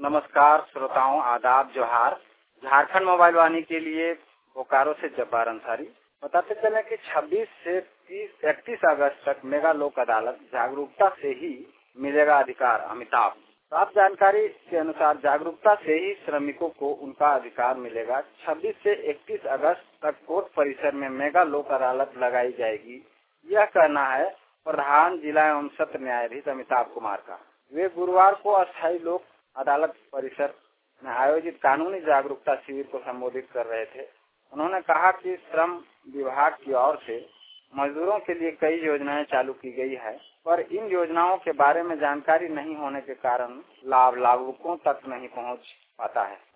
नमस्कार श्रोताओं, आदाब, जोहार। झारखंड मोबाइल वाणी के लिए बोकारो से जब्बार अंसारी। बताते चले कि 26 से 31 अगस्त तक मेगा लोक अदालत जागरूकता से ही मिलेगा अधिकार। अमिताभ। प्राप्त जानकारी के अनुसार जागरूकता से ही श्रमिकों को उनका अधिकार मिलेगा। 26 से 31 अगस्त तक कोर्ट परिसर में मेगा लोक अदालत लगाई जाएगी। यह कहना है प्रधान जिला एवं सत्र न्यायाधीश अमिताभ कुमार का। वे गुरुवार को अस्थायी लोक अदालत परिसर में आयोजित कानूनी जागरूकता शिविर को संबोधित कर रहे थे। उन्होंने कहा कि श्रम विभाग की ओर से मजदूरों के लिए कई योजनाएं चालू की गई है, पर इन योजनाओं के बारे में जानकारी नहीं होने के कारण लाभ लाभुकों तक नहीं पहुंच पाता है।